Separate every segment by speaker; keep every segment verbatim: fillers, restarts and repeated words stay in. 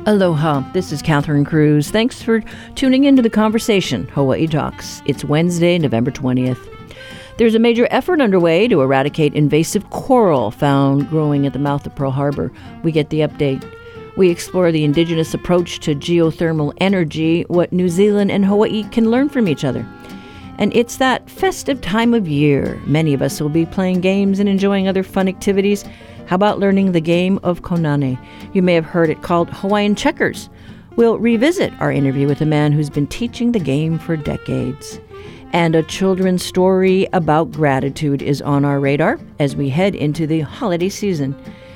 Speaker 1: Aloha, this is Catherine Cruz. Thanks for tuning into the conversation, Hawaii Talks. It's Wednesday, November twentieth. There's a major effort underway to eradicate invasive coral found growing at the mouth of Pearl Harbor. We get the update. We explore the indigenous approach to geothermal energy, what New Zealand and Hawaii can learn from each other. And it's that festive time of year. Many of us will be playing games and enjoying other fun activities. How about learning the game of konane? You may have heard it called Hawaiian checkers. We'll revisit our interview with a man who's been teaching the game for decades. And a children's story about gratitude is on our radar as we head into the holiday season.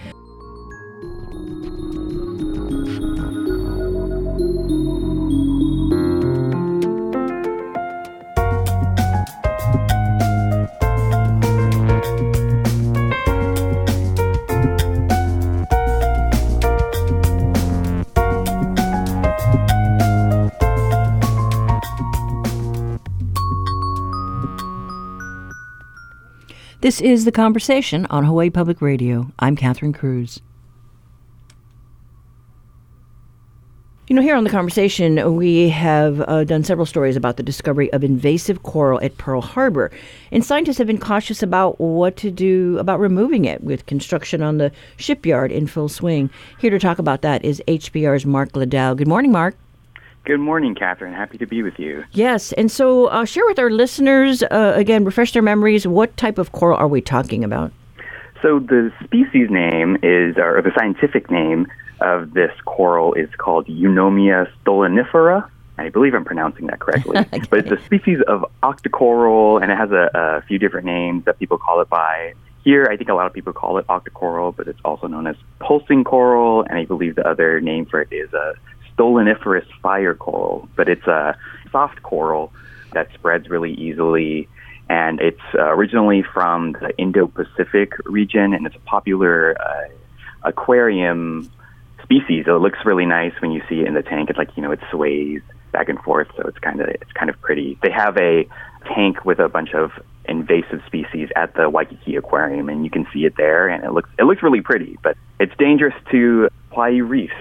Speaker 1: This is The Conversation on Hawaii Public Radio. I'm Catherine Cruz. You know, here on The Conversation, we have uh, done several stories about the discovery of invasive coral at Pearl Harbor. And scientists have been cautious about what to do about removing it with construction on the shipyard in full swing. Here to talk about that is H B R's Mark Liddell. Good morning, Mark.
Speaker 2: Good morning, Catherine. Happy to be with you.
Speaker 1: Yes, and so uh, share with our listeners, uh, again, refresh their memories, what type of coral are we talking about?
Speaker 2: So the species name is, or the scientific name of this coral is called Eunomia stolonifera. I believe I'm pronouncing that correctly. Okay. But it's a species of octocoral, and it has a, a few different names that people call it by. Here, I think a lot of people call it octocoral, but it's also known as pulsing coral, and I believe the other name for it is a stoloniferous fire coral, but it's a soft coral that spreads really easily, and it's uh, originally from the Indo-Pacific region, and it's a popular uh, aquarium species. So it looks really nice when you see it in the tank. It's like, you know, it sways back and forth, so it's kind of it's kind of pretty. They have a tank with a bunch of invasive species at the Waikiki Aquarium, and you can see it there, and it looks it looks really pretty, but it's dangerous to Hawaii reefs.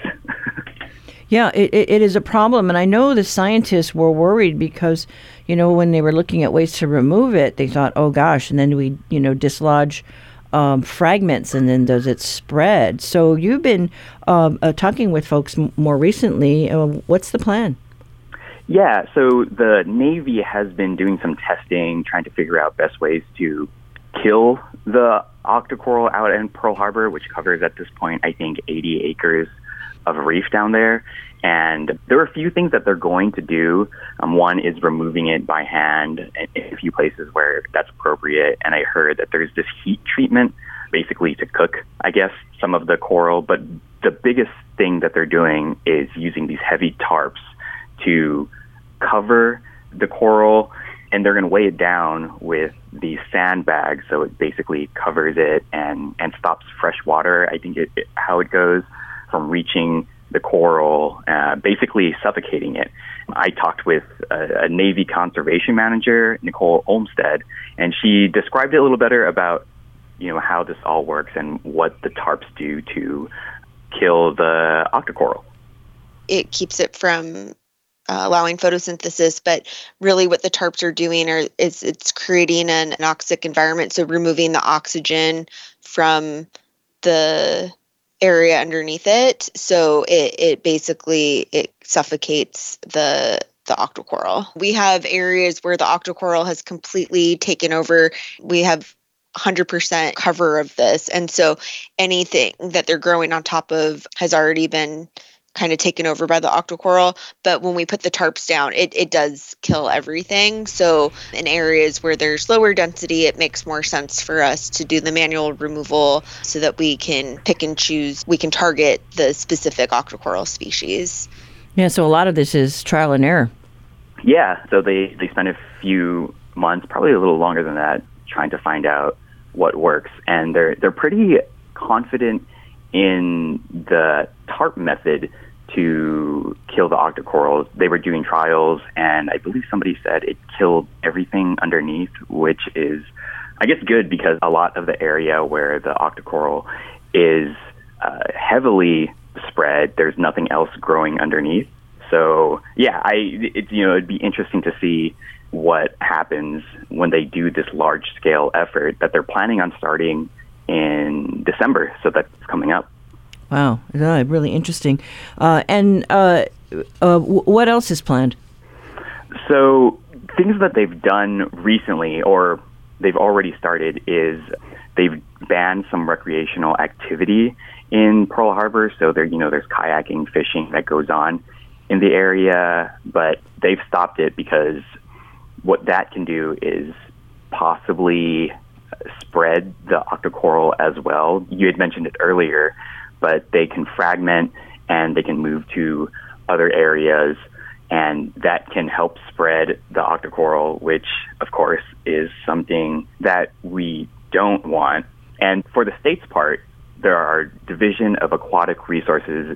Speaker 1: Yeah, it, it is a problem. And I know the scientists were worried because, you know, when they were looking at ways to remove it, they thought, oh, gosh, and then we, you know, dislodge um, fragments and then does it spread? So you've been um, uh, talking with folks m- more recently. Uh, what's the plan?
Speaker 2: Yeah, so the Navy has been doing some testing, trying to figure out best ways to kill the octocoral out in Pearl Harbor, which covers at this point, I think, eighty acres of reef down there. And there are a few things that they're going to do. Um, one is removing it by hand in a few places where that's appropriate. And I heard that there's this heat treatment, basically to cook, I guess, some of the coral. But the biggest thing that they're doing is using these heavy tarps to cover the coral, and they're going to weigh it down with these sandbags, so it basically covers it and, and stops fresh water, I think it, it, how it goes, from reaching the coral, uh, basically suffocating it. I talked with a, a Navy conservation manager, Nicole Olmstead, and she described it a little better about, you know, how this all works and what the tarps do to kill the octocoral.
Speaker 3: It keeps it from uh, allowing photosynthesis, but really what the tarps are doing are, is it's creating an anoxic environment, so removing the oxygen from the area underneath it, so it, it basically it suffocates the the octocoral. We have areas where the octocoral has completely taken over. We have one hundred percent cover of this, and so anything that they're growing on top of has already been kind of taken over by the octocoral. But when we put the tarps down, it, it does kill everything. So in areas where there's lower density, it makes more sense for us to do the manual removal so that we can pick and choose. We can target the specific octocoral species.
Speaker 1: Yeah, so a lot of this is trial and error.
Speaker 2: Yeah, so they, they spent a few months, probably a little longer than that, trying to find out what works. And they're they're pretty confident in the tarp method to kill the octocorals. They were doing trials, and I believe somebody said it killed everything underneath, which is, I guess, good, because a lot of the area where the octocoral is uh, heavily spread, there's nothing else growing underneath. So yeah, I it, you know it'd be interesting to see what happens when they do this large scale effort that they're planning on starting in December. So that's coming up.
Speaker 1: Wow, yeah, really interesting. Uh, and uh, uh, w- what else is planned?
Speaker 2: So things that they've done recently, or they've already started, is they've banned some recreational activity in Pearl Harbor. So there, you know, there's kayaking, fishing that goes on in the area, but they've stopped it because what that can do is possibly spread the octocoral as well. You had mentioned it earlier, but they can fragment and they can move to other areas, and that can help spread the octocoral, which, of course, is something that we don't want. And for the state's part, there are Division of Aquatic Resources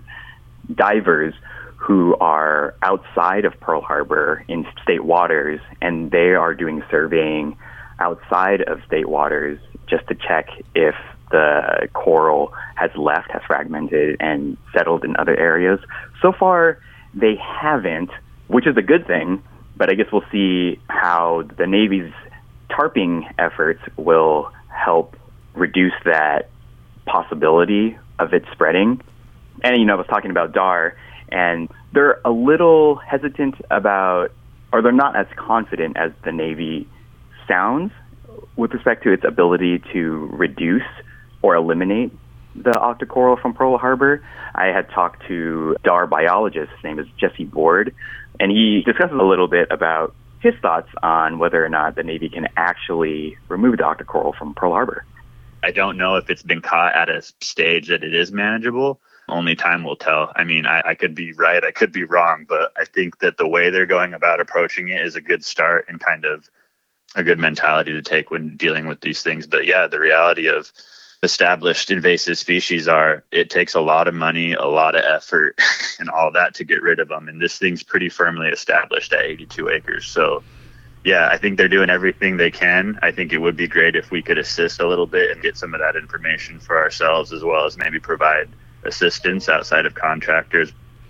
Speaker 2: divers who are outside of Pearl Harbor in state waters, and they are doing surveying outside of state waters just to check if the coral has left, has fragmented, and settled in other areas. So far, they haven't, which is a good thing, but I guess we'll see how the Navy's tarping efforts will help reduce that possibility of it spreading. And, you know, I was talking about D A R, and they're a little hesitant about, or they're not as confident as the Navy sounds with respect to its ability to reduce or eliminate the octocoral from Pearl Harbor. I had talked to D A R biologist, his name is Jesse Board, and he discusses a little bit about his thoughts on whether or not the Navy can actually remove the octocoral from Pearl Harbor.
Speaker 4: I don't know if it's been caught at a stage that it is manageable. Only time will tell. I mean, I, I could be right, I could be wrong, but I think that the way they're going about approaching it is a good start and kind of a good mentality to take when dealing with these things. But yeah, the reality of established invasive species are it takes a lot of money, a lot of effort, and all that to get rid of them. And this thing's pretty firmly established at eighty-two acres. So yeah, I think they're doing everything they can. I think it would be great if we could assist a little bit and get some of that information for ourselves, as well as maybe provide assistance outside of contractors.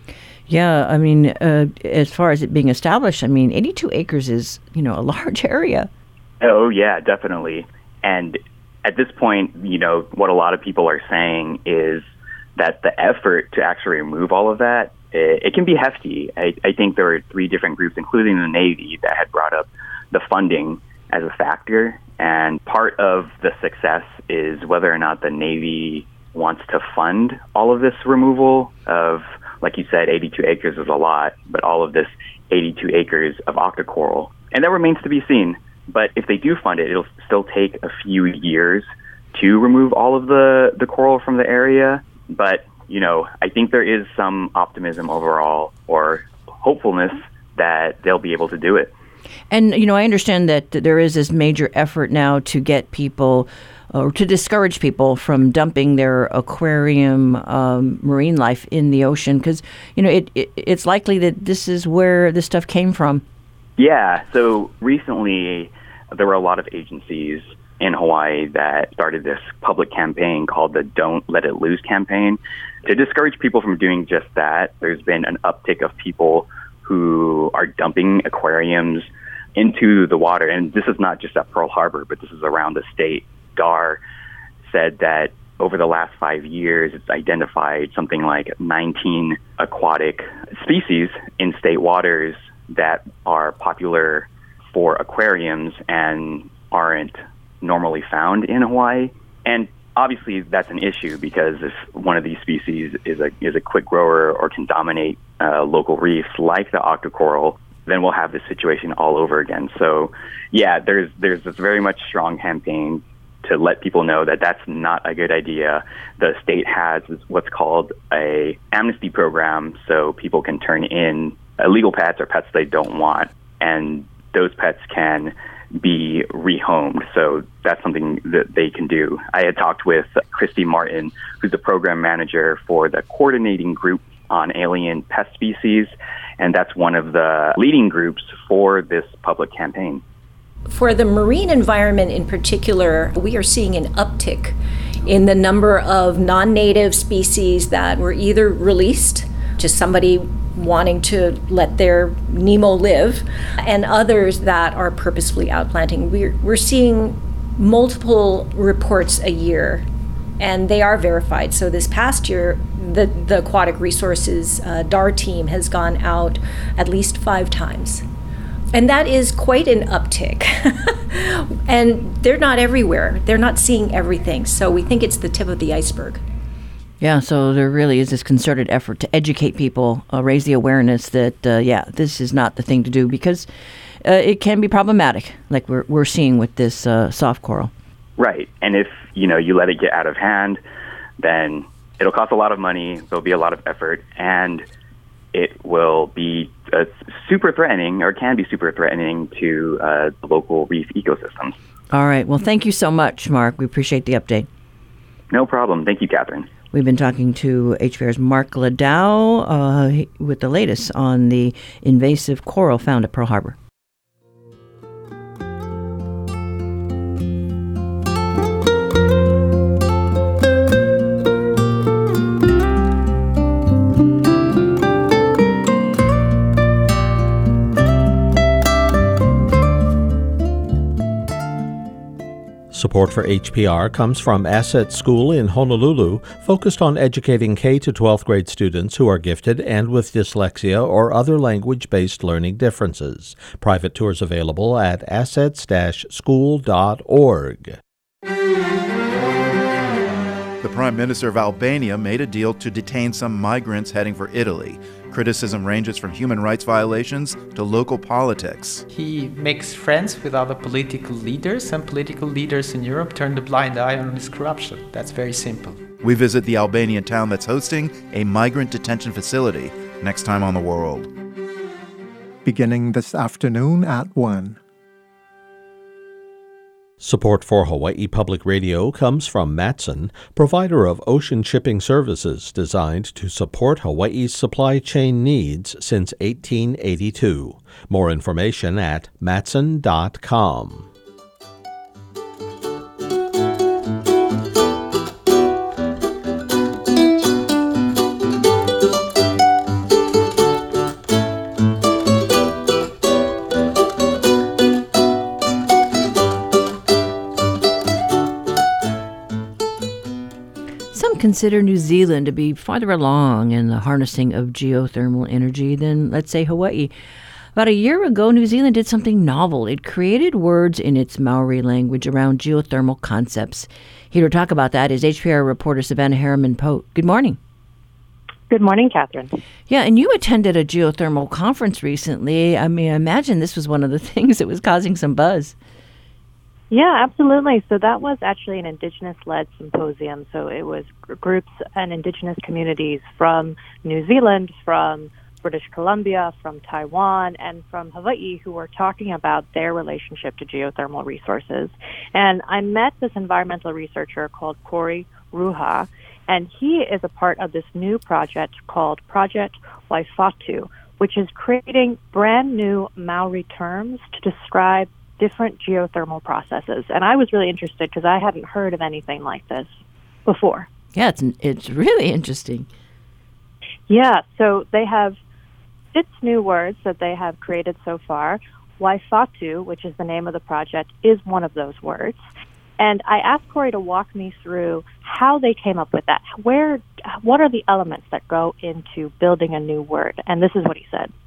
Speaker 1: Yeah, I mean, uh, as far as it being established, I mean, eighty-two acres is, you know, a large area.
Speaker 2: Oh, yeah, definitely. And at this point, you know, what a lot of people are saying is that the effort to actually remove all of that, it, it can be hefty. I, I think there are three different groups, including the Navy, that had brought up the funding as a factor. And part of the success is whether or not the Navy wants to fund all of this removal of, like you said, eighty-two acres is a lot, but all of this eighty-two acres of octocoral. And that remains to be seen. But if they do fund it, it'll still take a few years to remove all of the, the coral from the area. But, you know, I think there is some optimism overall, or hopefulness, that they'll be able to do it.
Speaker 1: And, you know, I understand that there is this major effort now to get people, or to discourage people from dumping their aquarium um, marine life in the ocean, because, you know, it, it it's likely that this is where this stuff came from.
Speaker 2: Yeah, so recently there were a lot of agencies in Hawaii that started this public campaign called the Don't Let It Loose campaign to discourage people from doing just that. There's been an uptick of people who are dumping aquariums into the water, and this is not just at Pearl Harbor, but this is around the state. D A R said that over the last five years, it's identified something like nineteen aquatic species in state waters that are popular for aquariums and aren't normally found in Hawaii. And obviously that's an issue, because if one of these species is a is a quick grower or can dominate uh, local reefs like the octocoral, then we'll have this situation all over again. So yeah, there's there's this very much strong campaign to let people know that that's not a good idea. The state has what's called a amnesty program, so people can turn in illegal pets or pets they don't want, and those pets can be rehomed. So that's something that they can do. I had talked with Christy Martin, who's the program manager for the coordinating group on alien pest species, and that's one of the leading groups for this public campaign.
Speaker 5: For the marine environment in particular, we are seeing an uptick in the number of non-native species that were either released, just somebody wanting to let their Nemo live, and others that are purposefully outplanting. We're, we're seeing multiple reports a year, and they are verified. So this past year, the, the Aquatic Resources uh, D A R team has gone out at least five times. And that is quite an uptick. And they're not everywhere. They're not seeing everything. So we think it's the tip of the iceberg.
Speaker 1: Yeah, so there really is this concerted effort to educate people, uh, raise the awareness that, uh, yeah, this is not the thing to do, because uh, it can be problematic, like we're we're seeing with this uh, soft coral.
Speaker 2: Right. And if, you know, you let it get out of hand, then it'll cost a lot of money, there'll be a lot of effort, and it will be uh, super threatening, or can be super threatening to uh, the local reef ecosystems.
Speaker 1: All right. Well, thank you so much, Mark. We appreciate the update.
Speaker 2: No problem. Thank you, Catherine.
Speaker 1: We've been talking to H P R's Mark Ladau uh, with the latest on the invasive coral found at Pearl Harbor.
Speaker 6: Support for H P R comes from Asset School in Honolulu, focused on educating K to twelfth grade students who are gifted and with dyslexia or other language-based learning differences. Private tours available at assets dash school dot org.
Speaker 7: The Prime Minister of Albania made a deal to detain some migrants heading for Italy. Criticism ranges from human rights violations to local politics.
Speaker 8: He makes friends with other political leaders, and political leaders in Europe turn a blind eye on his corruption. That's very simple.
Speaker 7: We visit the Albanian town that's hosting a migrant detention facility next time on The World.
Speaker 9: Beginning this afternoon at one.
Speaker 6: Support for Hawaii Public Radio comes from Matson, provider of ocean shipping services designed to support Hawaii's supply chain needs since eighteen eighty-two. More information at matson dot com.
Speaker 1: Consider New Zealand to be farther along in the harnessing of geothermal energy than, let's say, Hawaii. About a year ago, New Zealand did something novel. It created words in its Maori language around geothermal concepts. Here to talk about that is H P R reporter Savannah Harriman-Pote. Good morning.
Speaker 10: Good morning, Catherine.
Speaker 1: Yeah, and you attended a geothermal conference recently. I mean, I imagine this was one of the things that was causing some buzz.
Speaker 10: Yeah, absolutely. So that was actually an Indigenous-led symposium. So it was groups and Indigenous communities from New Zealand, from British Columbia, from Taiwan, and from Hawaii who were talking about their relationship to geothermal resources. And I met this environmental researcher called Corey Ruha, and he is a part of this new project called Project Waifatu, which is creating brand new Maori terms to describe different geothermal processes. And I was really interested because I hadn't heard of anything like this before.
Speaker 1: Yeah, it's it's really interesting.
Speaker 10: Yeah, so they have six new words that they have created so far. Waifatu, which is the name of the project, is one of those words. And I asked Corey to walk me through how they came up with that. Where, what are the elements that go into building a new word? And this is what he said.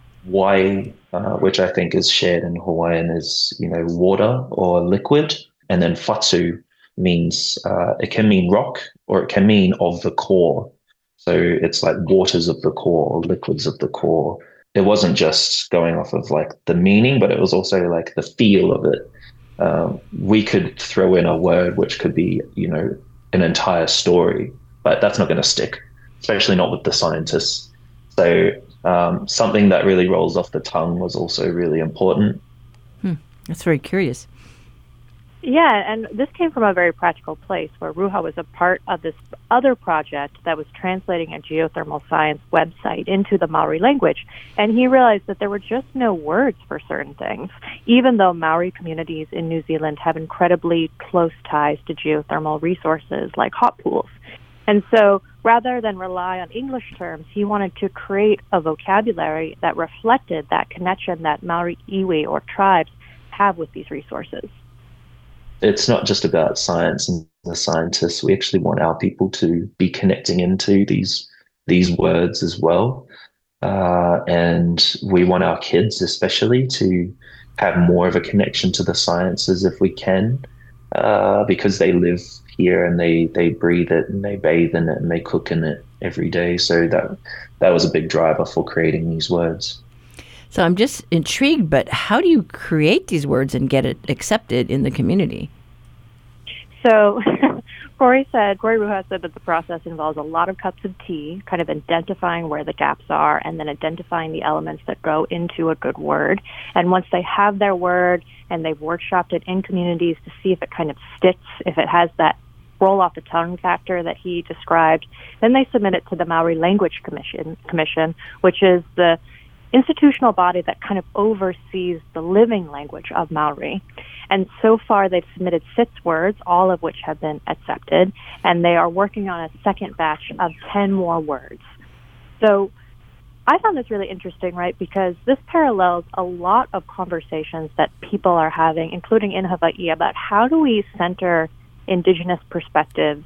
Speaker 11: Wai, uh, which I think is shared in Hawaiian, is, you know, water or liquid. And then fatu means, uh, it can mean rock or it can mean of the core. So it's like waters of the core or liquids of the core. It wasn't just going off of like the meaning, but it was also like the feel of it. Um, we could throw in a word which could be, you know, an entire story, but that's not going to stick, especially not with the scientists. So um, something that really rolls off the tongue was also really important.
Speaker 1: Hmm. That's very curious.
Speaker 10: Yeah, and this came from a very practical place where Ruha was a part of this other project that was translating a geothermal science website into the Maori language. And he realized that there were just no words for certain things, even though Maori communities in New Zealand have incredibly close ties to geothermal resources like hot pools. And so rather than rely on English terms, he wanted to create a vocabulary that reflected that connection that Maori iwi or tribes have with these resources.
Speaker 11: It's not just about science and the scientists. We actually want our people to be connecting into these these words as well. Uh, and we want our kids especially to have more of a connection to the sciences if we can, uh, because they live here and they, they breathe it and they bathe in it and they cook in it every day. So that that was a big driver for creating these words.
Speaker 1: So I'm just intrigued, but how do you create these words and get it accepted in the community?
Speaker 10: So Corey said, Corey Ruha said that the process involves a lot of cups of tea, kind of identifying where the gaps are and then identifying the elements that go into a good word. And once they have their word and they've workshopped it in communities to see if it kind of sticks, if it has that roll off the tongue factor that he described, then they submit it to the Maori Language Commission, Commission, which is the institutional body that kind of oversees the living language of Maori. And so far they've submitted six words, all of which have been accepted, and they are working on a second batch of ten more words. So I found this really interesting, right, because this parallels a lot of conversations that people are having, including in Hawaii, about how do we center indigenous perspectives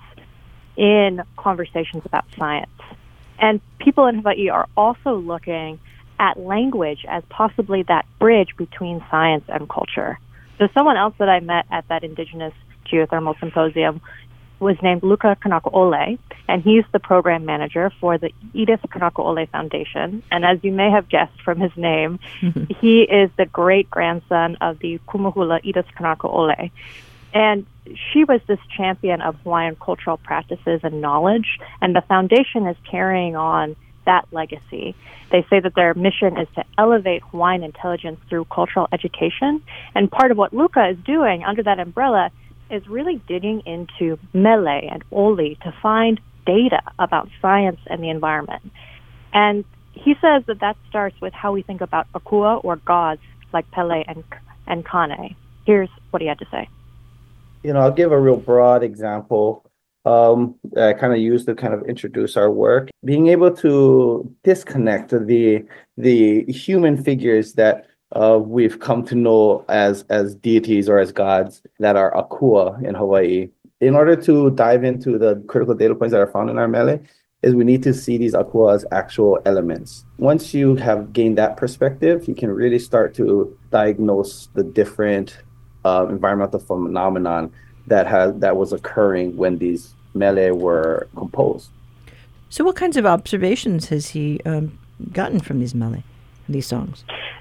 Speaker 10: in conversations about science. And people in Hawaii are also looking at language as possibly that bridge between science and culture. So someone else that I met at that Indigenous Geothermal Symposium was named Luka Kanakaole, and he's the program manager for the Edith Kanakaole Foundation. And as you may have guessed from his name, he is the great-grandson of the Kumuhula Edith Kanakaole. And she was this champion of Hawaiian cultural practices and knowledge, and the foundation is carrying on that legacy. They say that their mission is to elevate Hawaiian intelligence through cultural education, and part of what Luka is doing under that umbrella is really digging into mele and oli to find data about science and the environment. And he says that that starts with how we think about akua, or gods, like Pele and, and Kane. Here's what he had to say.
Speaker 12: You know, I'll give a real broad example. Um, I kind of used to kind of introduce our work. Being able to disconnect the the human figures that uh, we've come to know as as deities or as gods that are akua in Hawaii. In order to dive into the critical data points that are found in our mele, is we need to see these akua as actual elements. Once you have gained that perspective, you can really start to diagnose the different uh, environmental phenomenon that has that was occurring when these mele were composed.
Speaker 1: So what kinds of observations has he um, gotten from these mele, these songs?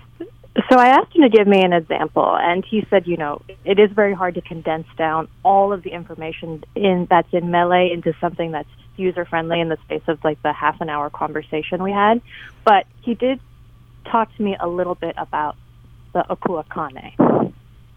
Speaker 10: So I asked him to give me an example, and he said, you know, it is very hard to condense down all of the information in that's in mele into something that's user-friendly in the space of like the half an hour conversation we had. But he did talk to me a little bit about the akua kane.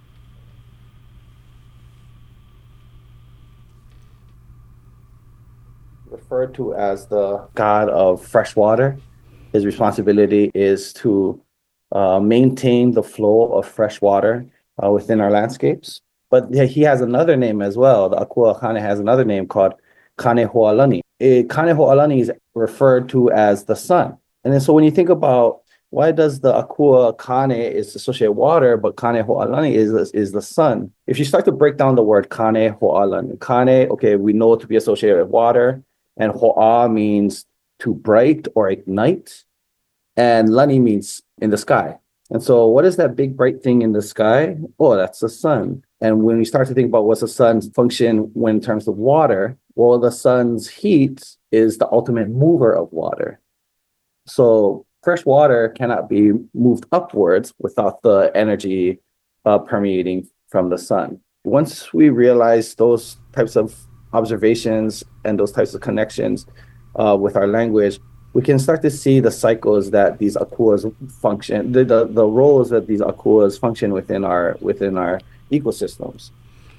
Speaker 12: Referred to as the god of fresh water. His responsibility is to uh, maintain the flow of fresh water uh, within our landscapes. But he has another name as well. The Akua Kane has another name called Kane Ho'alani. It, Kane Ho'alani is referred to as the sun. And then so when you think about why does the Akua Kane is associated with water, but Kane Ho'alani is, is the sun? If you start to break down the word Kane Ho'alani, Kane, okay, we know it to be associated with water. And ho'a means to bright or ignite, and lani means in the sky. And so what is that big bright thing in the sky? Oh, that's the sun. And when we start to think about what's the sun's function when in terms of water, well, the sun's heat is the ultimate mover of water. So fresh water cannot be moved upwards without the energy uh, permeating from the sun. Once we realize those types of observations and those types of connections uh, with our language, we can start to see the cycles that these akuas function, the, the the roles that these akuas function within our within our ecosystems.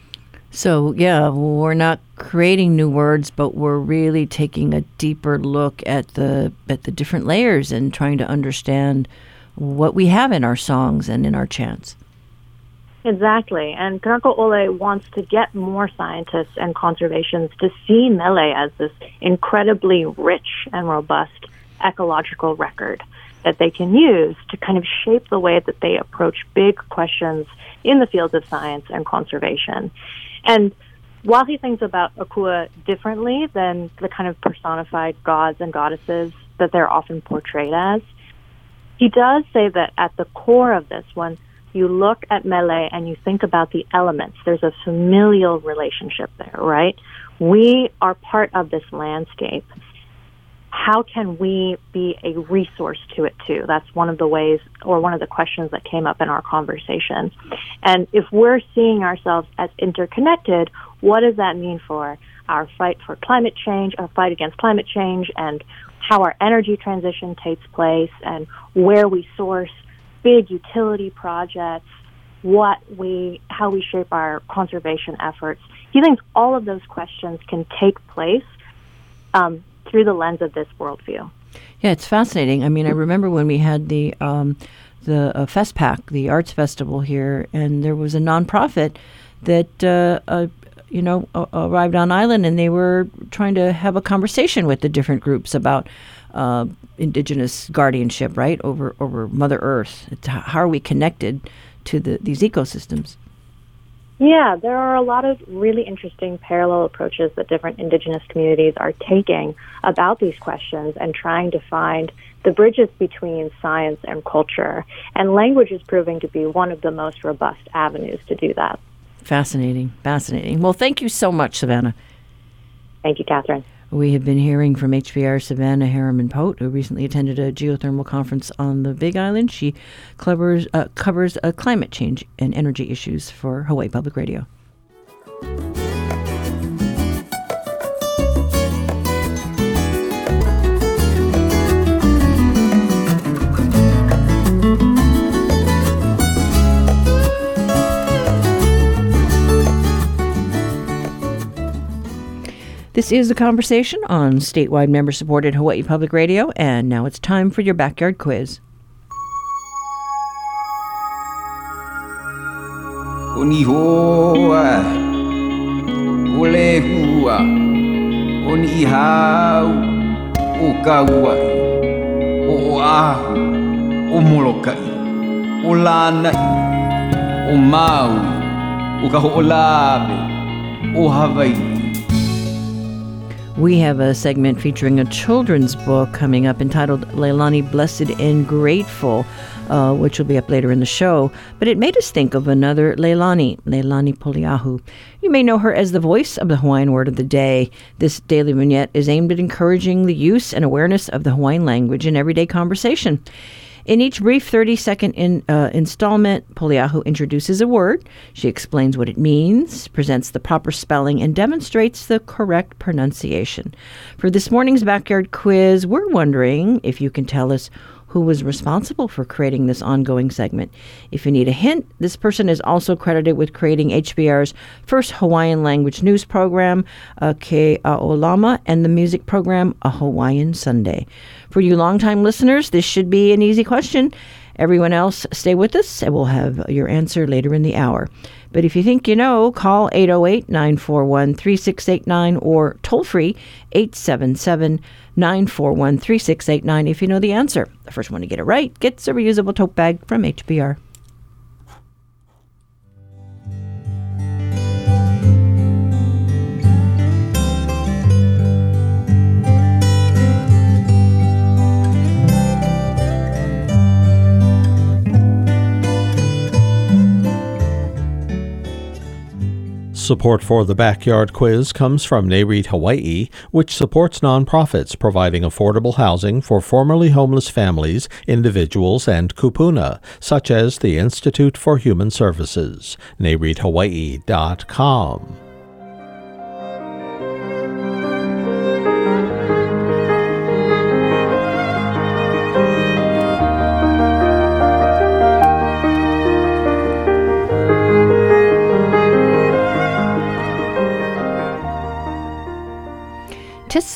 Speaker 1: So, yeah, we're not creating new words, but we're really taking a deeper look at the at the different layers and trying to understand what we have in our songs and in our chants.
Speaker 10: Exactly. And Kanako Ole wants to get more scientists and conservationists to see Mele as this incredibly rich and robust ecological record that they can use to kind of shape the way that they approach big questions in the fields of science and conservation. And while he thinks about Akua differently than the kind of personified gods and goddesses that they're often portrayed as, he does say that at the core of this, when you look at Mele and you think about the elements, there's a familial relationship there, right? We are part of this landscape. How can we be a resource to it too? That's one of the ways, or one of the questions that came up in our conversation. And if we're seeing ourselves as interconnected, what does that mean for our fight for climate change, our fight against climate change, and how our energy transition takes place, and where we source big utility projects, what we, how we shape our conservation efforts? He thinks all of those questions can take place um, through the lens of this worldview.
Speaker 1: Yeah, it's fascinating. I mean, I remember when we had the um, the uh, FestPac, the arts festival here, and there was a nonprofit that uh, uh, you know uh, arrived on island, and they were trying to have a conversation with the different groups about uh, indigenous guardianship, right, over over Mother Earth. It's how are we connected to the, these ecosystems?
Speaker 10: Yeah, there are a lot of really interesting parallel approaches that different indigenous communities are taking about these questions and trying to find the bridges between science and culture. And language is proving to be one of the most robust avenues to do that.
Speaker 1: Fascinating, fascinating. Well, thank you so much, Savannah.
Speaker 10: Thank you, Catherine.
Speaker 1: We have been hearing from H P R Savannah Harriman-Pote, who recently attended a geothermal conference on the Big Island. She covers, uh, covers uh, climate change and energy issues for Hawaii Public Radio. This is The Conversation on statewide member-supported Hawaii Public Radio, and now it's time for your backyard quiz.
Speaker 13: Onihoa, olehua, onihau, okaua, oahu, omolokai, olanai, omau, okaho'olabe, ohawaii.
Speaker 1: We have a segment featuring a children's book coming up entitled Leilani Blessed and Grateful, uh, which will be up later in the show. But it made us think of another Leilani, Leilani Poliahu. You may know her as the voice of the Hawaiian word of the day. This daily vignette is aimed at encouraging the use and awareness of the Hawaiian language in everyday conversation. In each brief thirty-second in, uh, installment, Poliahu introduces a word. She explains what it means, presents the proper spelling, and demonstrates the correct pronunciation. For this morning's backyard quiz, we're wondering if you can tell us who was responsible for creating this ongoing segment. If you need a hint, this person is also credited with creating H B R's first Hawaiian language news program, uh, Ke Aolama, and the music program, A Hawaiian Sunday. For you longtime listeners, this should be an easy question. Everyone else, stay with us, and we'll have your answer later in the hour. But if you think you know, call eight oh eight, nine four one, three six eight nine or toll-free eight seven seven, nine four one, three six eight nine if you know the answer. The first one to get it right gets a reusable tote bag from H B R.
Speaker 6: Support for the Backyard Quiz comes from NAREIT Hawaii, which supports nonprofits providing affordable housing for formerly homeless families, individuals, and kupuna, such as the Institute for Human Services. nareit hawaii dot com.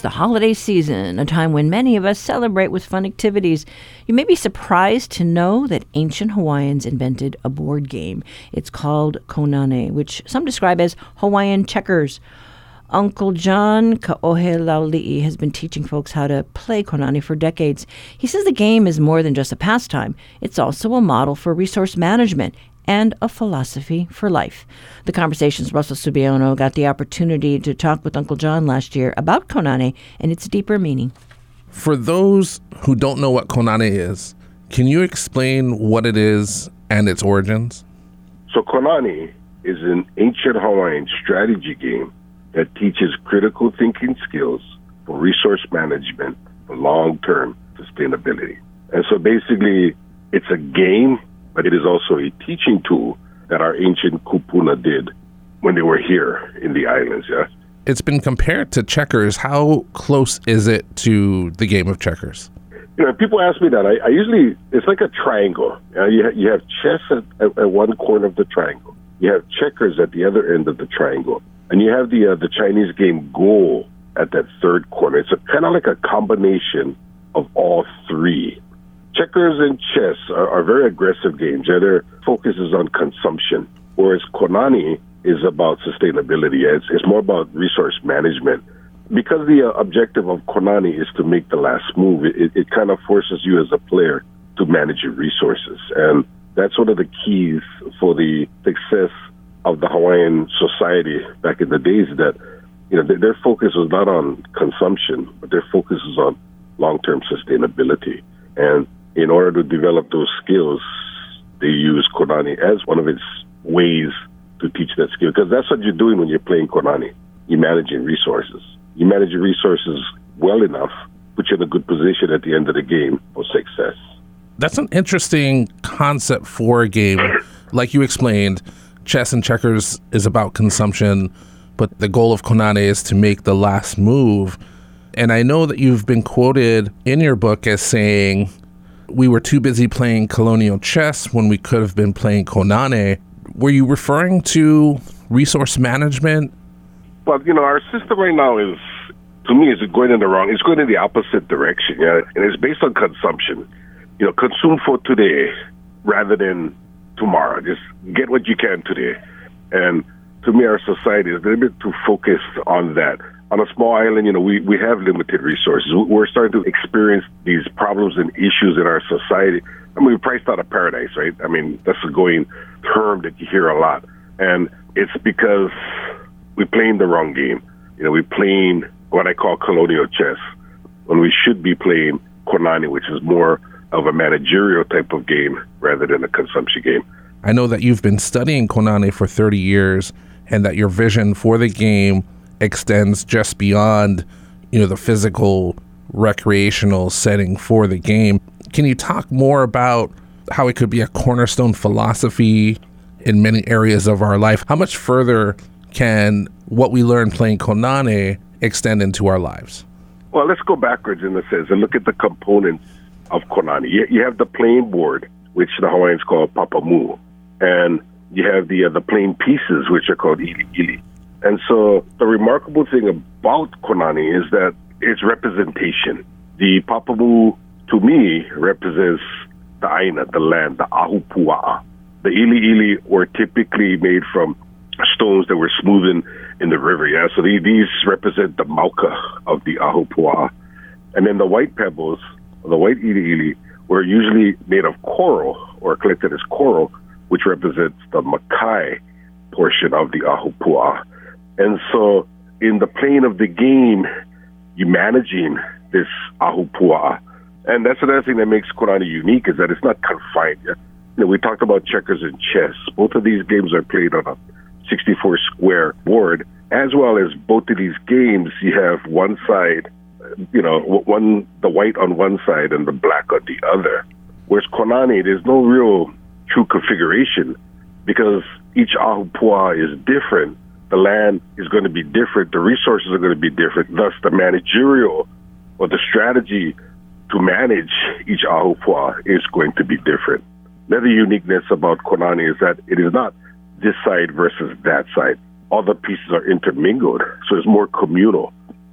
Speaker 1: the holiday season, a time when many of us celebrate with fun activities. You may be surprised to know that ancient Hawaiians invented a board game. It's called konane, which some describe as Hawaiian checkers. Uncle John Ka'ohelauli'i has been teaching folks how to play konane for decades. He says the game is more than just a pastime. It's also a model for resource management and a philosophy for life. The Conversation's Russell Subiono got the opportunity to talk with Uncle John last year about konane and its deeper meaning.
Speaker 14: For those who don't know what konane is, can you explain what it is and its origins?
Speaker 15: So konane is an ancient Hawaiian strategy game that teaches critical thinking skills for resource management for long-term sustainability. And so basically, it's a game, but it is also a teaching tool that our ancient kupuna did when they were here in the islands, yeah?
Speaker 14: It's been compared to checkers. How close is it to the game of checkers?
Speaker 15: You know, people ask me that. I, I usually, it's like a triangle. Uh, you, ha- you have chess at, at, at one corner of the triangle. You have checkers at the other end of the triangle. And you have the uh, the Chinese game Go at that third corner. It's a kind of like a combination of all three. Checkers and chess are, are very aggressive games. Yeah, their focus is on consumption, whereas konane is about sustainability. It's, it's more about resource management. Because the uh, objective of konane is to make the last move, it, it kind of forces you as a player to manage your resources. And that's one of the keys for the success of the Hawaiian society back in the days, that you know their focus was not on consumption, but their focus is on long-term sustainability. And in order to develop those skills, they use konane as one of its ways to teach that skill, because that's what you're doing when you're playing konane. You're managing resources. You manage your resources well enough, put you in a good position at the end of the game for success.
Speaker 14: That's an interesting concept for a game. Like you explained, chess and checkers is about consumption, but the goal of konane is to make the last move. And I know that you've been quoted in your book as saying, we were too busy playing colonial chess when we could have been playing konane. Were you referring to resource management?
Speaker 15: But, you know, our system right now is, to me, is going in the wrong, it's going in the opposite direction. Yeah? And it's based on consumption. You know, consume for today rather than tomorrow. Just get what you can today. And to me, our society is a little bit too focused on that. On a small island, you know, we, we have limited resources. We're starting to experience these problems and issues in our society. I mean, we're priced out of paradise, right? I mean, that's a going term that you hear a lot. And it's because we're playing the wrong game. You know, we're playing what I call colonial chess when we should be playing konane, which is more of a managerial type of game rather than a consumption game.
Speaker 14: I know that you've been studying konane for thirty years and that your vision for the game extends just beyond, you know, the physical recreational setting for the game. Can you talk more about how it could be a cornerstone philosophy in many areas of our life? How much further can what we learn playing konane extend into our lives?
Speaker 15: Well, let's go backwards in a sense and look at the components of konane. You, you have the playing board, which the Hawaiians call papamu, and you have the uh, the playing pieces, which are called ili ili. And so the remarkable thing about konane is that it's representation. The papamu, to me, represents the aina, the land, the ahupua'a. The ili ili were typically made from stones that were smoothened in the river. Yeah, so they, these represent the mauka of the ahupua'a. And then the white pebbles, the white ili ili, were usually made of coral or collected as coral, which represents the makai portion of the ahupua'a. And so in the playing of the game, you're managing this ahupua'a. And that's another thing that makes konane unique, is that it's not confined. You know, we talked about checkers and chess. Both of these games are played on a sixty-four square board, as well as both of these games, you have one side, you know, one the white on one side and the black on the other. Whereas konane, there's no real true configuration because each ahupua'a is different. The land is going to be different. The resources are going to be different. Thus, the managerial or the strategy to manage each ahupua'a is going to be different. Another uniqueness about konane is that it is not this side versus that side. All the pieces are intermingled, so it's more communal.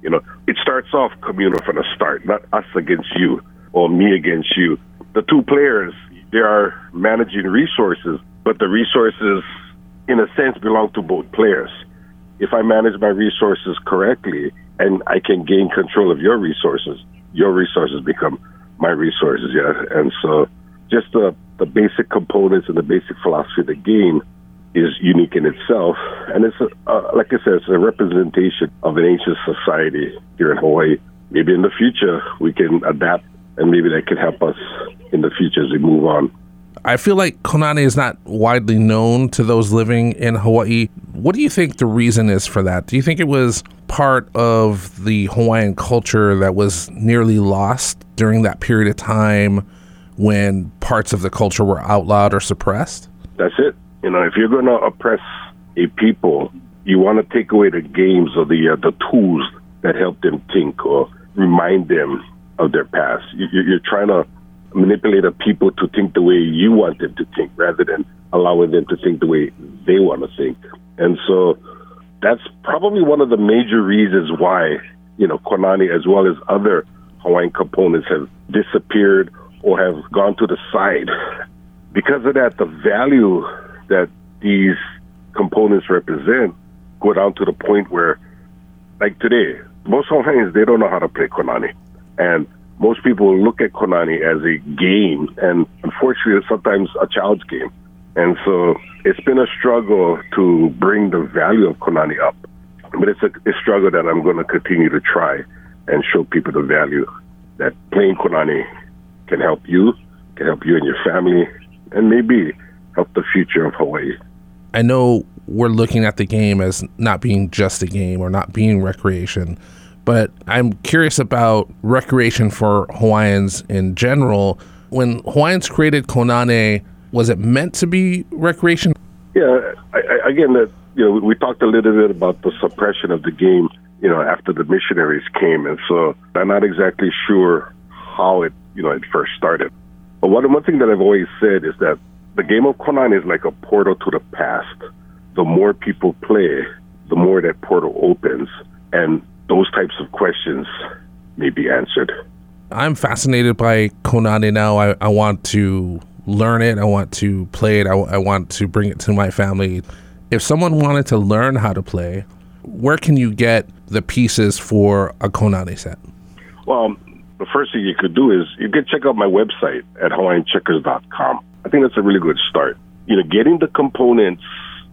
Speaker 15: You know, it starts off communal from the start, not us against you or me against you. The two players, they are managing resources, but the resources, in a sense, belong to both players. If I manage my resources correctly and I can gain control of your resources, your resources become my resources, yeah. And so just the, the basic components and the basic philosophy of the game is unique in itself. And it's, a, uh, like I said, it's a representation of an ancient society here in Hawaii. Maybe in the future we can adapt, and maybe that can help us in the future as we move on.
Speaker 14: I feel like Konane is not widely known to those living in Hawaii. What do you think the reason is for that? Do you think it was part of the Hawaiian culture that was nearly lost during that period of time when parts of the culture were outlawed or suppressed?
Speaker 15: That's it. You know, if you're going to oppress a people, you want to take away the games or the uh, the tools that help them think or remind them of their past. You, you're trying to manipulate a people to think the way you want them to think rather than allowing them to think the way they want to think. And so that's probably one of the major reasons why, you know, Konane as well as other Hawaiian components have disappeared or have gone to the side. Because of that, the value that these components represent go down to the point where, like today, most Hawaiians, they don't know how to play Konane. And most people look at Konane as a game, and unfortunately, it's sometimes a child's game. And so it's been a struggle to bring the value of Konane up. But it's a, a struggle that I'm going to continue to try and show people the value that playing Konane can help you, can help you and your family, and maybe help the future of Hawaii.
Speaker 14: I know we're looking at the game as not being just a game or not being recreation, but I'm curious about recreation for Hawaiians in general. When Hawaiians created Konane, was it meant to be recreation?
Speaker 15: Yeah, I, I, again, that you know, we talked a little bit about the suppression of the game, you know, after the missionaries came, and so I'm not exactly sure how it, you know, it first started. But one one thing that I've always said is that the game of Konane is like a portal to the past. The more people play, the more that portal opens, and those types of questions may be answered.
Speaker 14: I'm fascinated by Konane now. I, I want to learn it. I want to play it. I, I want to bring it to my family. If someone wanted to learn how to play, where can you get the pieces for a Konane set?
Speaker 15: Well, the first thing you could do is you could check out my website at hawaiian checkers dot com. I think that's a really good start. You know, getting the components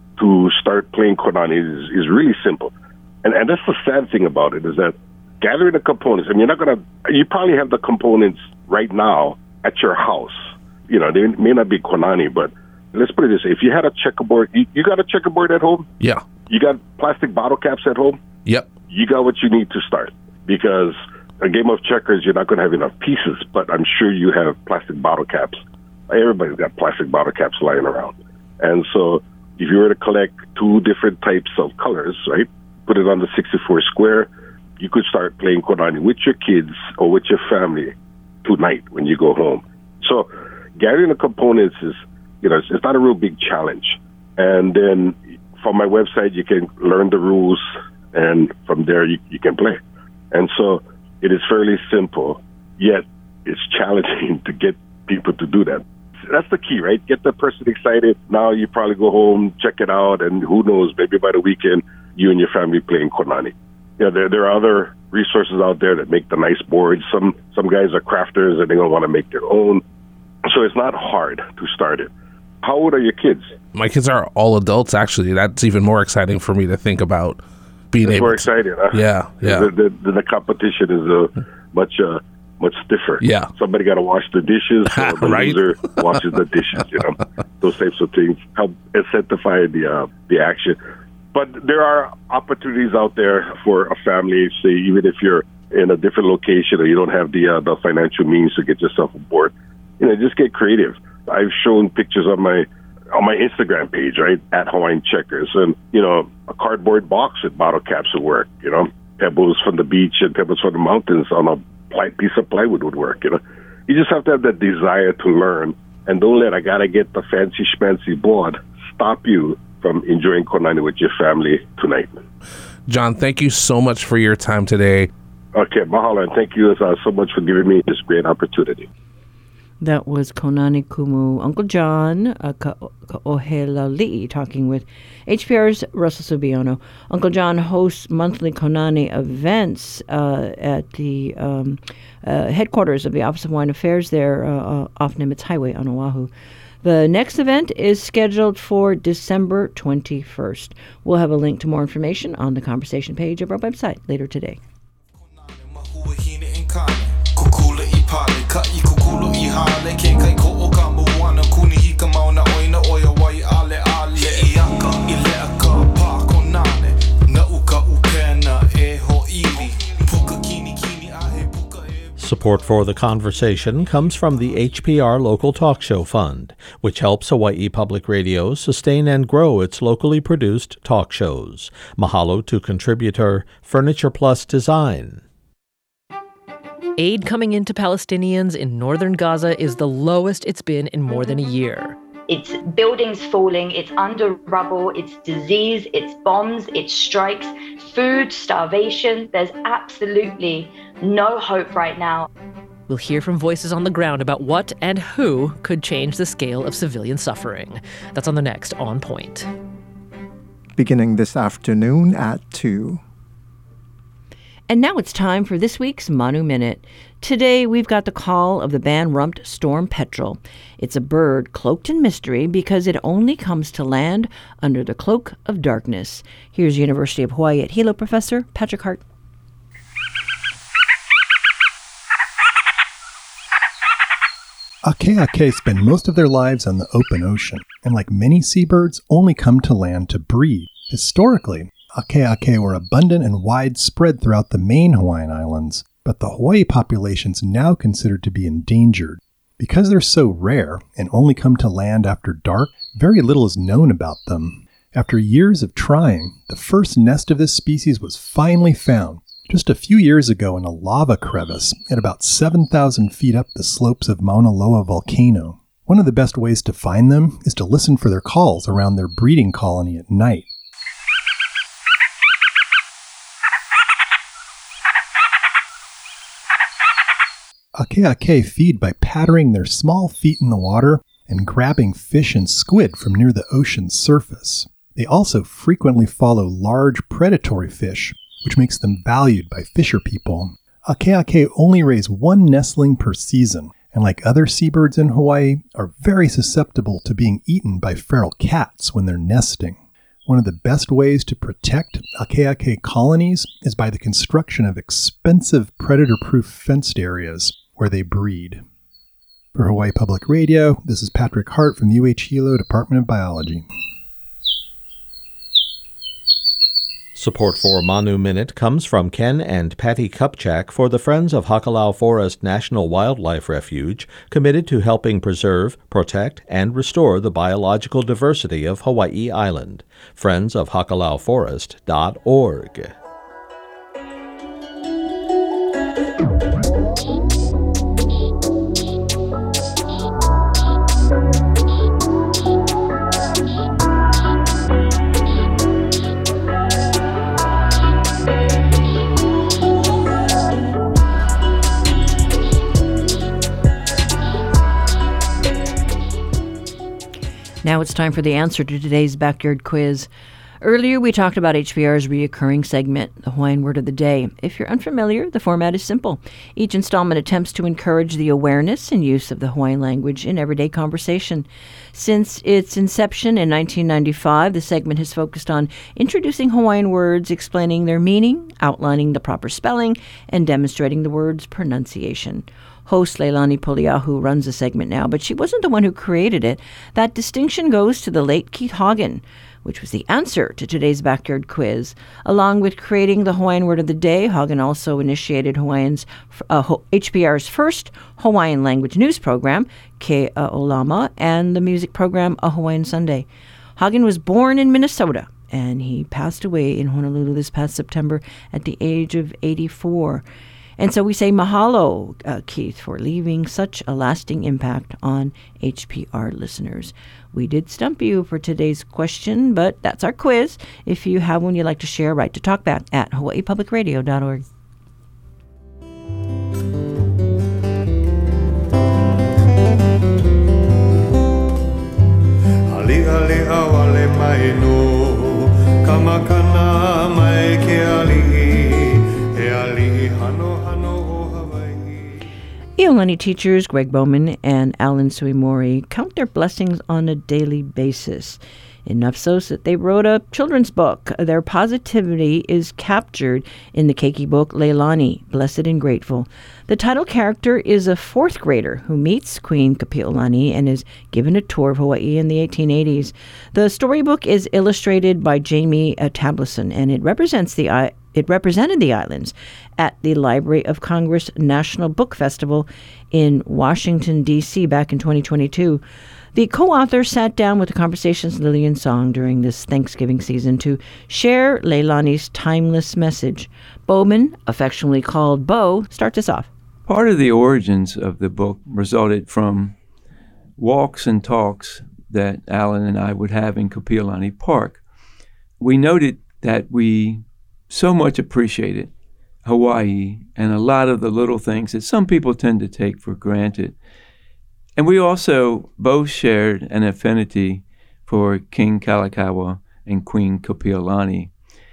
Speaker 15: to start playing Konane is, is really simple. And and that's the sad thing about it, is that gathering the components, and you're not going to, you probably have the components right now at your house. You know, they may not be Konane, but let's put it this way. If you had a checkerboard, you, you got a checkerboard at home?
Speaker 14: Yeah.
Speaker 15: You got plastic bottle caps at home?
Speaker 14: Yep.
Speaker 15: You got what you need to start. Because a game of checkers, you're not going to have enough pieces, but I'm sure you have plastic bottle caps. Everybody's got plastic bottle caps lying around. And so if you were to collect two different types of colors, right, put it on the sixty-four square, you could start playing Konane with your kids or with your family tonight when you go home. So gathering the components is, you know, it's, it's not a real big challenge. And then from my website, you can learn the rules, and from there you, you can play. And so it is fairly simple, yet it's challenging to get people to do that. That's the key, right? Get the person excited. Now you probably go home, check it out, and who knows, maybe by the weekend, you and your family playing Konane. Yeah, there there are other resources out there that make the nice boards. Some some guys are crafters and they're going to want to make their own. So it's not hard to start it. How old are your kids?
Speaker 14: My kids are all adults, actually. That's even more exciting for me to think about being
Speaker 15: It's
Speaker 14: able
Speaker 15: more
Speaker 14: to.
Speaker 15: exciting, huh?
Speaker 14: Yeah, yeah.
Speaker 15: The, the, the competition is uh, much uh, much stiffer.
Speaker 14: Yeah.
Speaker 15: Somebody got to wash the dishes, or the
Speaker 14: Right.
Speaker 15: loser washes the dishes, you know. Those types of things help incentivize the, uh, the action. But there are opportunities out there for a family, say, even if you're in a different location or you don't have the uh, the financial means to get yourself aboard. You know, just get creative. I've shown pictures on my on my Instagram page, right, at Hawaiian Checkers, and you know, a cardboard box with bottle caps would work. You know, pebbles from the beach and pebbles from the mountains on a ply, piece of plywood would work. You know, you just have to have that desire to learn, and don't let "I gotta get the fancy schmancy board" stop you from enjoying Konane with your family tonight.
Speaker 14: John, thank you so much for your time today.
Speaker 15: Okay, mahalo, and thank you uh, so much for giving me this great opportunity.
Speaker 1: That was Konani Kumu, Uncle John uh, Ka'ohelali'i, talking with H P R's Russell Subiono. Uncle John hosts monthly Konani events uh, at the um, uh, headquarters of the Office of Hawaiian Affairs there uh, uh, off Nimitz Highway on Oahu. The next event is scheduled for December twenty-first. We'll have a link to more information on the conversation page of our website later today.
Speaker 6: Support for the conversation comes from the H P R Local Talk Show Fund, which helps Hawaii Public Radio sustain and grow its locally produced talk shows. Mahalo to contributor Furniture Plus Design.
Speaker 16: Aid coming into Palestinians in northern Gaza is the lowest it's been in more than a year.
Speaker 17: It's buildings falling, it's under rubble, it's disease, it's bombs, it's strikes, food, starvation. There's absolutely no hope right now.
Speaker 16: We'll hear from voices on the ground about what and who could change the scale of civilian suffering. That's on the next On Point.
Speaker 9: Beginning this afternoon at two.
Speaker 1: And now it's time for this week's Manu Minute. Today we've got the call of the ban-rumped storm petrel. It's a bird cloaked in mystery because it only comes to land under the cloak of darkness. Here's University of Hawaii at Hilo professor Patrick Hart.
Speaker 18: Akeake spend most of their lives on the open ocean, and like many seabirds, only come to land to breed. Historically, akeake were abundant and widespread throughout the main Hawaiian Islands, but the Hawaii population is now considered to be endangered. Because they're so rare and only come to land after dark, very little is known about them. After years of trying, the first nest of this species was finally found just a few years ago in a lava crevice at about seven thousand feet up the slopes of Mauna Loa volcano. One of the best ways to find them is to listen for their calls around their breeding colony at night. Akeake feed by pattering their small feet in the water and grabbing fish and squid from near the ocean's surface. They also frequently follow large predatory fish, which makes them valued by fisher people. Akeake only raise one nestling per season, and like other seabirds in Hawaii, are very susceptible to being eaten by feral cats when they're nesting. One of the best ways to protect akeake colonies is by the construction of expensive predator-proof fenced areas where they breed. For Hawaii Public Radio, this is Patrick Hart from U H Hilo Department of Biology.
Speaker 6: Support for Manu Minute comes from Ken and Patty Kupchak for the Friends of Hakalau Forest National Wildlife Refuge, committed to helping preserve, protect, and restore the biological diversity of Hawaii Island. friends of hakalau forest dot org.
Speaker 1: Now it's time for the answer to today's Backyard Quiz. Earlier, we talked about H P R's reoccurring segment, the Hawaiian Word of the Day. If you're unfamiliar, the format is simple. Each installment attempts to encourage the awareness and use of the Hawaiian language in everyday conversation. Since its inception in nineteen ninety-five, the segment has focused on introducing Hawaiian words, explaining their meaning, outlining the proper spelling, and demonstrating the word's pronunciation. Host Leilani Poliahu runs the segment now, but she wasn't the one who created it. That distinction goes to the late Keith Hagen, which was the answer to today's Backyard Quiz. Along with creating the Hawaiian Word of the Day, Hagen also initiated Hawaiian's uh, H P R's first Hawaiian language news program, Ke Olama, and the music program A Hawaiian Sunday. Hagen was born in Minnesota, and he passed away in Honolulu this past September at the age of eighty-four. And so we say mahalo, uh, Keith, for leaving such a lasting impact on H P R listeners. We did stump you for today's question, but that's our quiz. If you have one you'd like to share, write to talkback at hawaii public radio dot org. Iolani teachers Greg Bowman and Alan Suimori count their blessings on a daily basis. Enough so that they wrote a children's book. Their positivity is captured in the keiki book Leilani, Blessed and Grateful. The title character is a fourth grader who meets Queen Kapi'olani and is given a tour of Hawaii in the eighteen eighties. The storybook is illustrated by Jamie uh, Tableson, and it represents the I- it represented the islands at the Library of Congress National Book Festival in Washington, D C back in twenty twenty-two. The co-author sat down with the Conversations Lillian Song during this Thanksgiving season to share Leilani's timeless message. Bowman, affectionately called Bo, starts us off.
Speaker 19: Part of the origins of the book resulted from walks and talks that Alan and I would have in Kapi'olani Park. We noted that we so much appreciated Hawaii and a lot of the little things that some people tend to take for granted. And we also both shared an affinity for King Kalakaua and Queen Kapi'olani.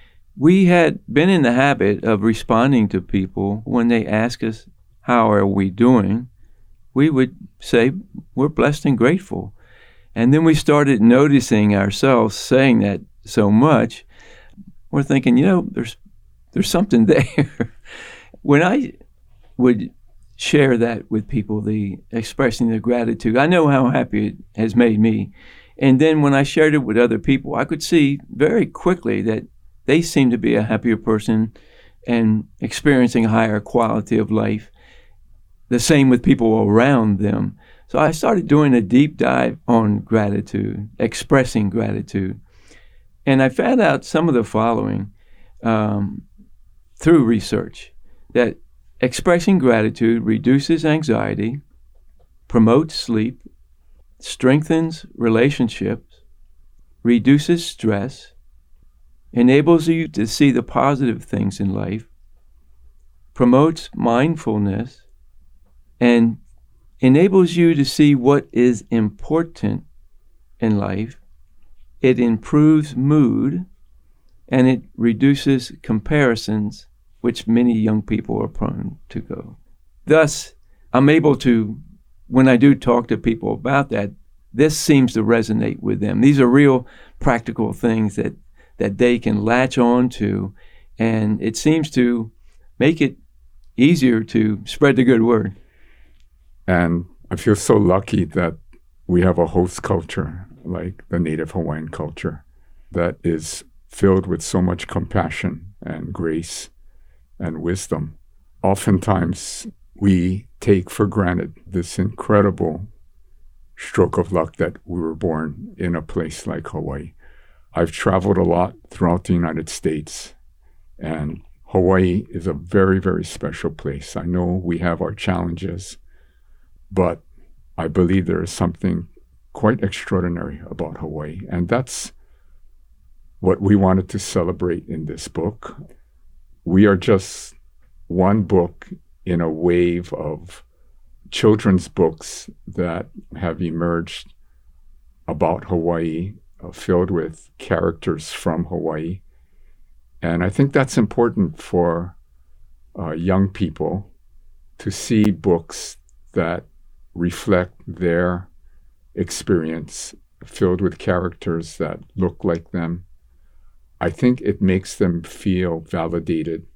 Speaker 19: We had been in the habit of responding to people when they ask us, how are we doing? We would say, we're blessed and grateful. And then we started noticing ourselves saying that so much. We're thinking, you know, there's there's something there. When I would share that with people, the expressing their gratitude, I know how happy it has made me. And then when I shared it with other people, I could see very quickly that they seemed to be a happier person and experiencing a higher quality of life. The same with people around them. So I started doing a deep dive on gratitude, expressing gratitude. And I found out some of the following um, through research, that expressing gratitude reduces anxiety, promotes sleep, strengthens relationships, reduces stress, enables you to see the positive things in life, promotes mindfulness, and enables you to see what is important in life. It improves mood, and it reduces comparisons, which many young people are prone to go. Thus, I'm able to, when I do talk to people about that, this seems to resonate with them. These are real practical things that, that they can latch on to, and it seems to make it easier to spread the good word.
Speaker 20: And I feel so lucky that we have a host culture like the Native Hawaiian culture that is filled with so much compassion and grace and wisdom. Oftentimes, we take for granted this incredible stroke of luck that we were born in a place like Hawaii. I've traveled a lot throughout the United States, and Hawaii is a very, very special place. I know we have our challenges, but I believe there is something quite extraordinary about Hawaii, and that's what we wanted to celebrate in this book. We are just one book in a wave of children's books that have emerged about Hawaii, uh, filled with characters from Hawaii. And I think that's important for uh, young people to see books that reflect their experience, filled with characters that look like them. I think it makes them feel validated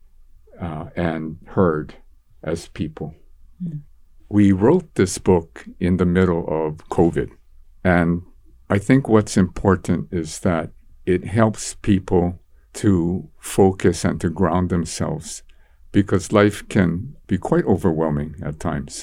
Speaker 20: uh, and heard as people. Mm. We wrote this book in the middle of COVID, and I think what's important is that it helps people to focus and to ground themselves, because life can be quite overwhelming at times.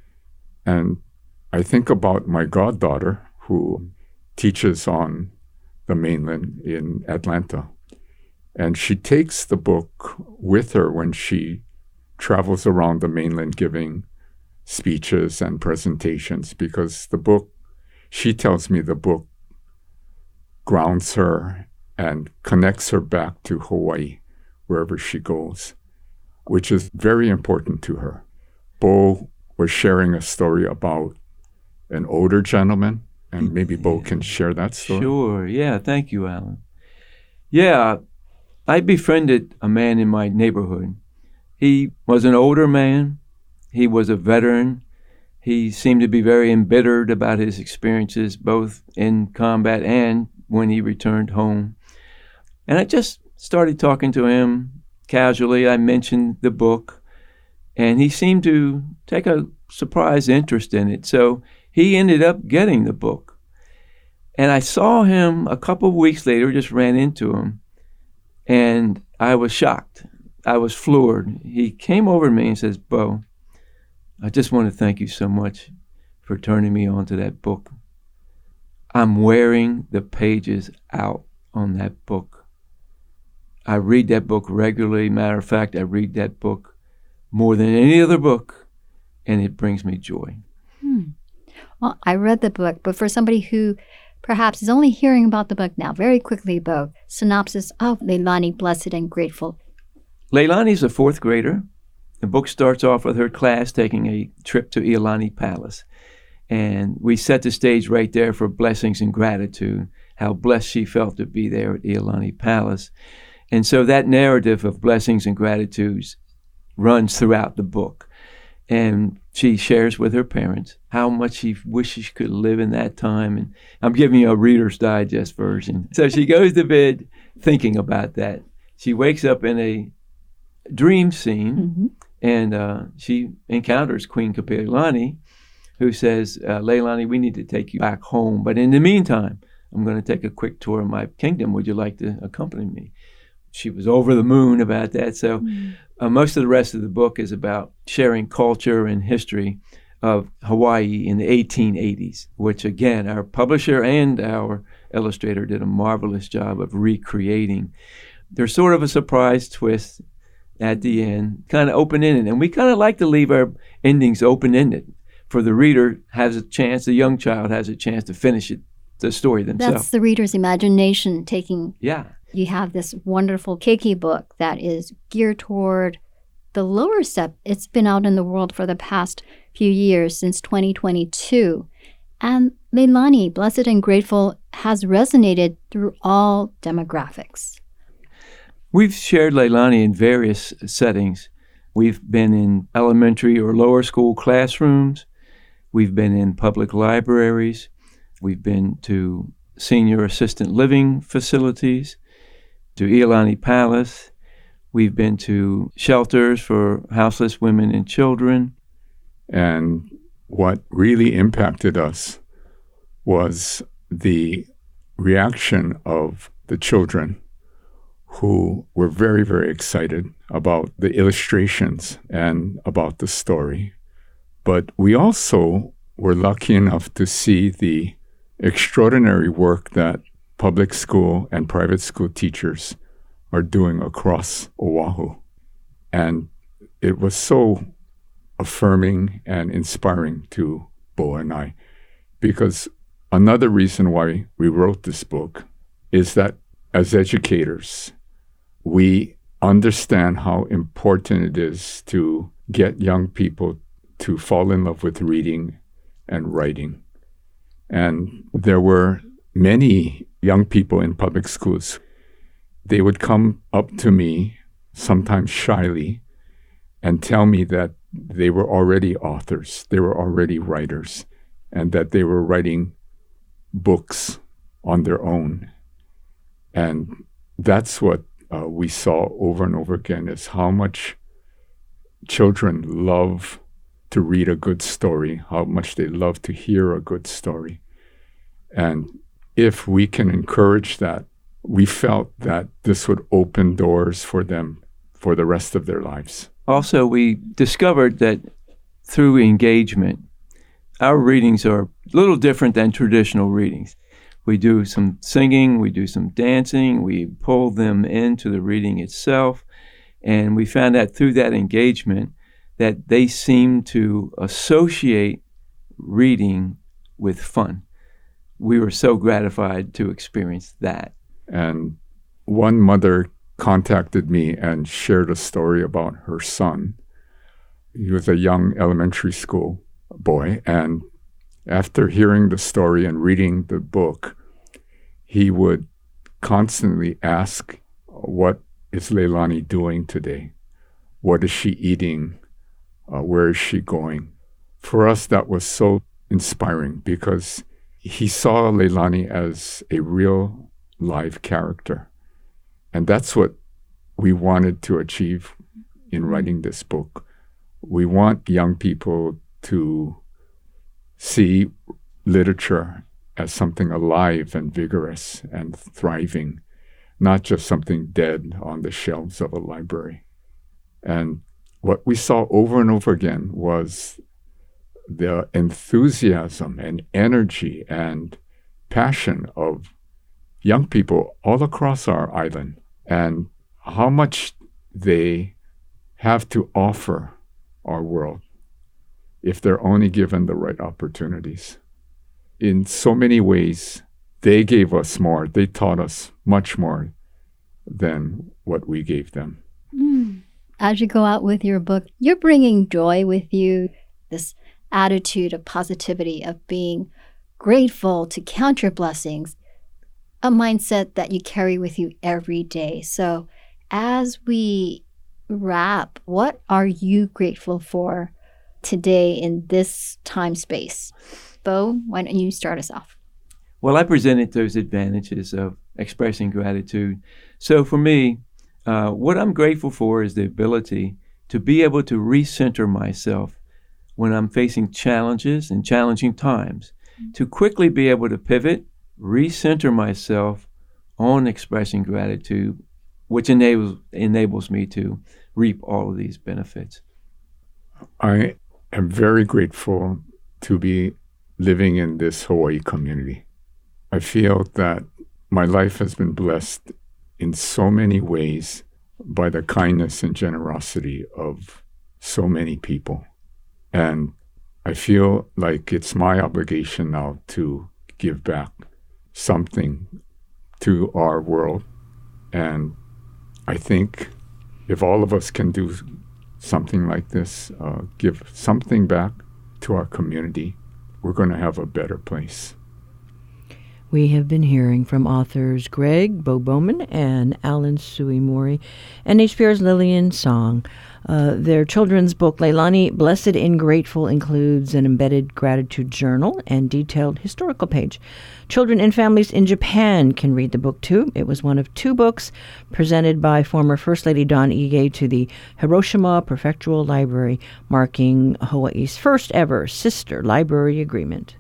Speaker 20: And I think about my goddaughter, who teaches on the mainland in Atlanta. And she takes the book with her when she travels around the mainland giving speeches and presentations, because the book, she tells me the book grounds her and connects her back to Hawaii wherever she goes, which is very important to her. Bo was sharing a story about an older gentleman, and maybe Bo can share that story.
Speaker 19: Sure, yeah, thank you, Alan. Yeah, I befriended a man in my neighborhood. He was an older man. He was a veteran. He seemed to be very embittered about his experiences, both in combat and when he returned home. And I just started talking to him casually. I mentioned the book, and he seemed to take a surprise interest in it. So he ended up getting the book. And I saw him a couple of weeks later, just ran into him, and I was shocked. I was floored. He came over to me and says, Bo, I just want to thank you so much for turning me on to that book. I'm wearing the pages out on that book. I read that book regularly. Matter of fact, I read that book more than any other book, and it brings me joy.
Speaker 21: Hmm. Well, I read the book, but for somebody who perhaps is only hearing about the book now, very quickly, Bo, synopsis of Leilani, Blessed and Grateful.
Speaker 19: Leilani's a fourth grader. The book starts off with her class taking a trip to Iolani Palace. And we set the stage right there for blessings and gratitude, how blessed she felt to be there at Iolani Palace. And so that narrative of blessings and gratitudes runs throughout the book. And she shares with her parents how much she wishes she could live in that time. And I'm giving you a Reader's Digest version. So she goes to bed thinking about that. She wakes up in a dream scene, mm-hmm. and uh, she encounters Queen Kapiolani, who says, uh, Leilani, we need to take you back home. But in the meantime, I'm going to take a quick tour of my kingdom. Would you like to accompany me? She was over the moon about that. So mm. uh, most of the rest of the book is about sharing culture and history of Hawaii in the eighteen eighties, which, again, our publisher and our illustrator did a marvelous job of recreating. There's sort of a surprise twist at the end, kind of open-ended. And we kind of like to leave our endings open-ended, for the reader has a chance, the young child has a chance to finish it, the story themselves.
Speaker 21: That's the reader's imagination taking.
Speaker 19: Yeah.
Speaker 21: You have this wonderful Keiki book that is geared toward the lower step. It's been out in the world for the past few years, since twenty twenty-two. And Leilani, Blessed and Grateful, has resonated through all demographics.
Speaker 19: We've shared Leilani in various settings. We've been in elementary or lower school classrooms. We've been in public libraries. We've been to senior assistant living facilities, to Iolani Palace. We've been to shelters for houseless women and children.
Speaker 20: And what really impacted us was the reaction of the children, who were very, very excited about the illustrations and about the story. But we also were lucky enough to see the extraordinary work that public school and private school teachers are doing across Oahu. And it was so affirming and inspiring to Bo and I, because another reason why we wrote this book is that as educators, we understand how important it is to get young people to fall in love with reading and writing. And there were many young people in public schools. They would come up to me, sometimes shyly, and tell me that they were already authors, they were already writers, and that they were writing books on their own. And that's what uh, we saw over and over again, is how much children love to read a good story, how much they love to hear a good story. And if we can encourage that, we felt that this would open doors for them for the rest of their lives.
Speaker 19: Also, we discovered that through engagement, our readings are a little different than traditional readings. We do some singing, we do some dancing, we pull them into the reading itself, And we found out through that engagement that they seem to associate reading with fun. We were so gratified to experience that.
Speaker 20: And one mother contacted me and shared a story about her son. He was a young elementary school boy, and after hearing the story and reading the book, he would constantly ask, what is Leilani doing today? What is she eating? Uh, where is she going? For us, that was so inspiring because he saw Leilani as a real live character. And that's what we wanted to achieve in writing this book. We want young people to see literature as something alive and vigorous and thriving, not just something dead on the shelves of a library. And what we saw over and over again was the enthusiasm and energy and passion of young people all across our island, and how much they have to offer our world if they're only given the right opportunities. In so many ways, they gave us more. They taught us much more than what we gave them.
Speaker 21: Mm. As you go out with your book, you're bringing joy with you, this attitude of positivity, of being grateful, to count your blessings, a mindset that you carry with you every day. So as we wrap, what are you grateful for today in this time space? Bo, why don't you start us off?
Speaker 19: Well, I presented those advantages of expressing gratitude. So for me, uh, what I'm grateful for is the ability to be able to recenter myself when I'm facing challenges and challenging times, mm-hmm. to quickly be able to pivot, recenter myself on expressing gratitude, which enables enables me to reap all of these benefits.
Speaker 20: I am very grateful to be living in this Hawaii community. I feel that my life has been blessed in so many ways by the kindness and generosity of so many people. And I feel like it's my obligation now to give back something to our world. And I think if all of us can do something like this, uh, give something back to our community, we're going to have a better place.
Speaker 1: We have been hearing from authors Greg Bo Bowman and Alan Suimori and H P R's Lillian Song. Uh, their children's book, Leilani, Blessed and Grateful, includes an embedded gratitude journal and detailed historical page. Children and families in Japan can read the book, too. It was one of two books presented by former First Lady Dawn Ige to the Hiroshima Prefectural Library, marking Hawaii's first ever sister library agreement.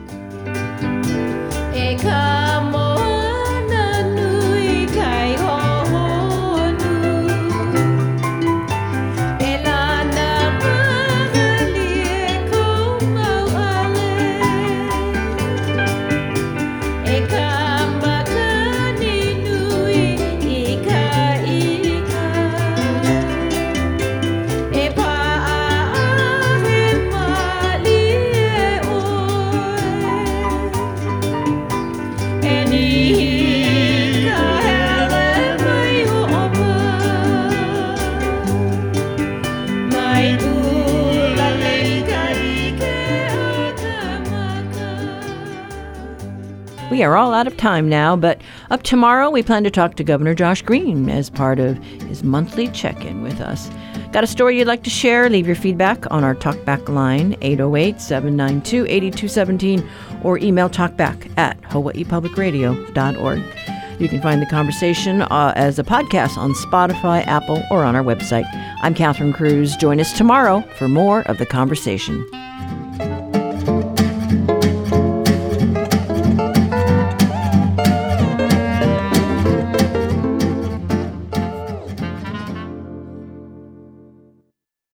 Speaker 1: We are all out of time now, but up tomorrow we plan to talk to Governor Josh Green as part of his monthly check-in with us. Got a story you'd like to share? Leave your feedback on our Talkback line, eight oh eight, seven nine two, eight two one seven, or email talkback at hawaii public radio dot org. You can find the conversation uh, as a podcast on Spotify, Apple, or on our website. I'm Catherine Cruz. Join us tomorrow for more of the conversation.